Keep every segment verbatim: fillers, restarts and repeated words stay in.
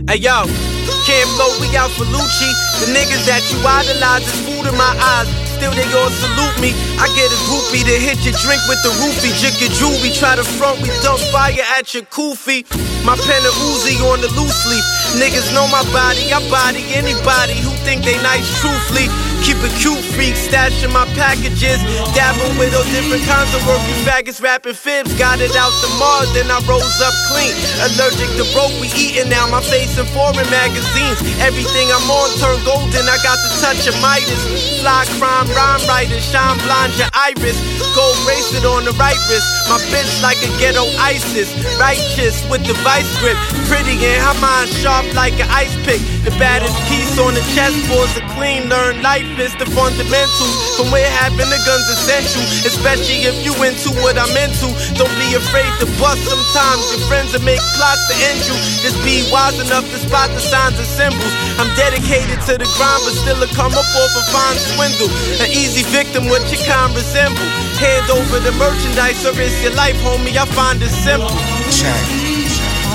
Hey yo, Camp Low, we out for Lucci. The niggas that you idolize is food in my eyes. Still they all salute me. I get a groupie to hit your drink with the roofie. Jick your jewelry, try to front, we dump fire at your koofy. My pen a Uzi on the loose leaf. Niggas know my body, I body anybody who think they nice truthfully. Keep a cute freak, stashing my packages. Dabbing with all different kinds of work. You faggots rapping fibs, got it out the mud, then I rose up clean. Allergic to broke, we eating now. My face in foreign magazines. Everything I'm on turned golden, I got the touch of Midas. Fly crime, rhyme writer, shine blind your iris. Gold bracelet on the right wrist. My bitch like a ghetto ISIS. Righteous with the vice grip. Pretty and her mind sharp like an ice pick. The baddest piece on the chessboard's a clean, learn life is the fundamentals. From where having the gun's essential, especially if you into what I'm into. Don't be afraid to bust sometimes. Your friends will make plots to end you. Just be wise enough to spot the signs and symbols. I'm dedicated to the grind, but still a come up off a fine swindle. An easy victim, what your kind resemble. Hand over the merchandise or it's your life, homie. I find it simple. Change.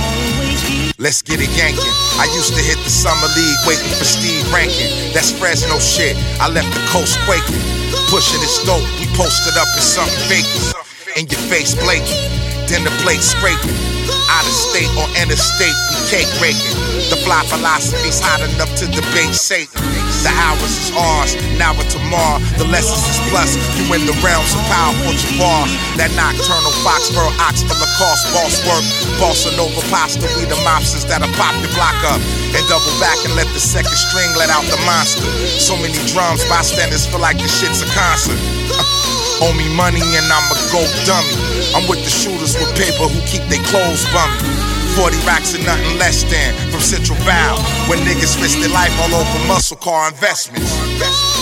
Let's get it yanking. I used to hit the summer league waiting for Steve Rankin. That's Fresno shit. I left the coast quaking. Pushing this dope, we posted up in something vacant. In your face blatant, then the plate scraping. Out of state or interstate, we cake breaking. The fly philosophy's hot enough to debate Satan. The hours is ours, now or tomorrow. The lessons is plus, you in the realms of powerful Jabbar. That nocturnal Foxborough ox for Lacoste, boss work. Bossa Nova pasta, we the mobsters that'll pop your block up. And double back and let the second string let out the monster. So many drums, bystanders feel like the shit's a concert. Owe me money and I'm a gold dummy. I'm with the shooters with paper who keep their clothes bummy. forty racks and nothing less than from Central Val. When niggas risk their life all over muscle car investments.